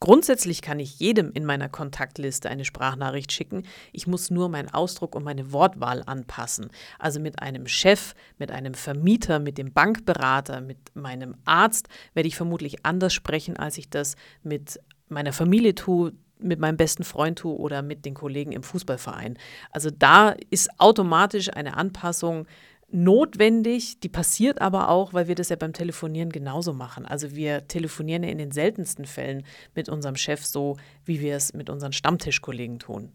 Grundsätzlich kann ich jedem in meiner Kontaktliste eine Sprachnachricht schicken. Ich muss nur meinen Ausdruck und meine Wortwahl anpassen. Also mit einem Chef, mit einem Vermieter, mit dem Bankberater, mit meinem Arzt werde ich vermutlich anders sprechen, als ich das mit meiner Familie tue, mit meinem besten Freund tue oder mit den Kollegen im Fußballverein. Also da ist automatisch eine Anpassung notwendig, die passiert aber auch, weil wir das ja beim Telefonieren genauso machen. Also wir telefonieren ja in den seltensten Fällen mit unserem Chef so, wie wir es mit unseren Stammtischkollegen tun.